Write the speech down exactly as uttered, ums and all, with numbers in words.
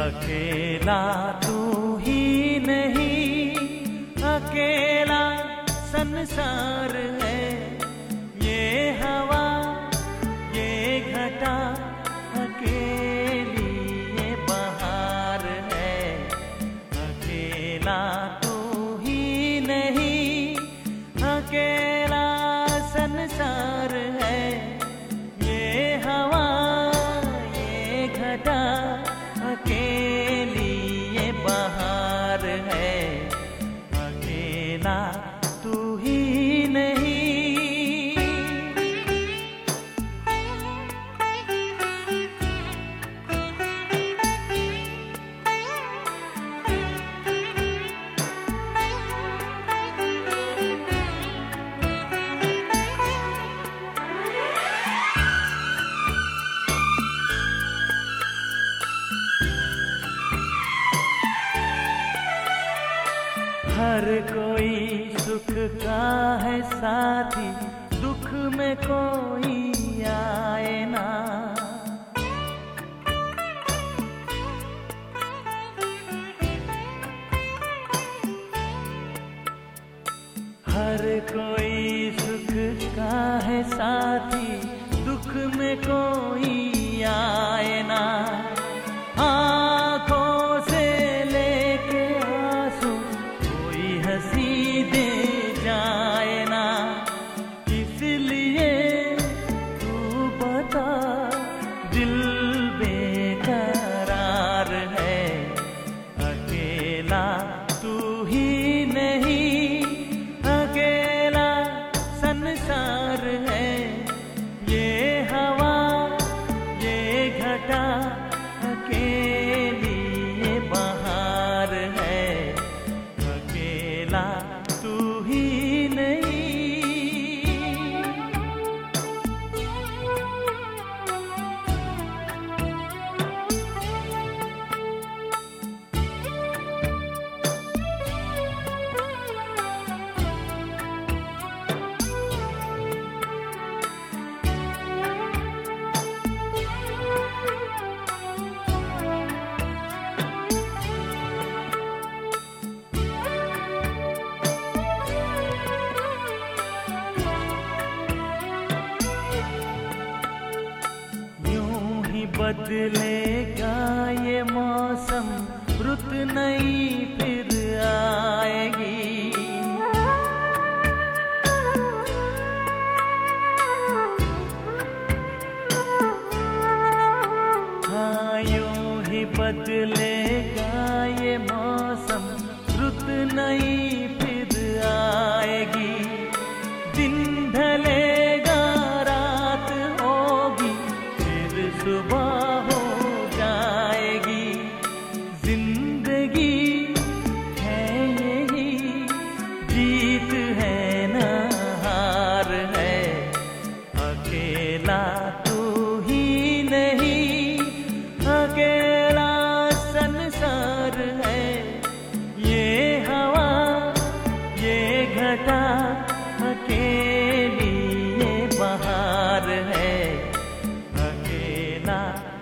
अकेला तू ही नहीं, अकेला संसार है। ये हवा ये घटा अकेली ये बहार है। अकेला तू ही नहीं, अकेला संसार है। ये हवा ये घटा अकेली ये बहार है। अकेला तू ही नहीं। हर कोई सुख का है साथी, दुख में कोई आए ना। हर कोई सुख का है साथी, दुख में कोई आए ना। आँखों से लेके आंसू कोई हंसी दे जाए ना। इसलिए तू बता दिल बेकरार है। अकेला तू ही नहीं, अकेला संसार है। ये हवा ये घटा अकेली ये बहार है। अकेला तू ही नहीं। बदलेगा ये मौसम, रुत नई फिर आएगी। हाँ यूं ही बदलेगा ये मौसम, रुत नई फिर आएगी। दिन ढलेगा रात होगी, फिर सुबह हो जाएगी। जिंदगी है यही, जीत है ना हार है। अकेला तू ही नहीं, अकेला संसार है। ये हवा ये घटा अकेली ये बहार है। अकेला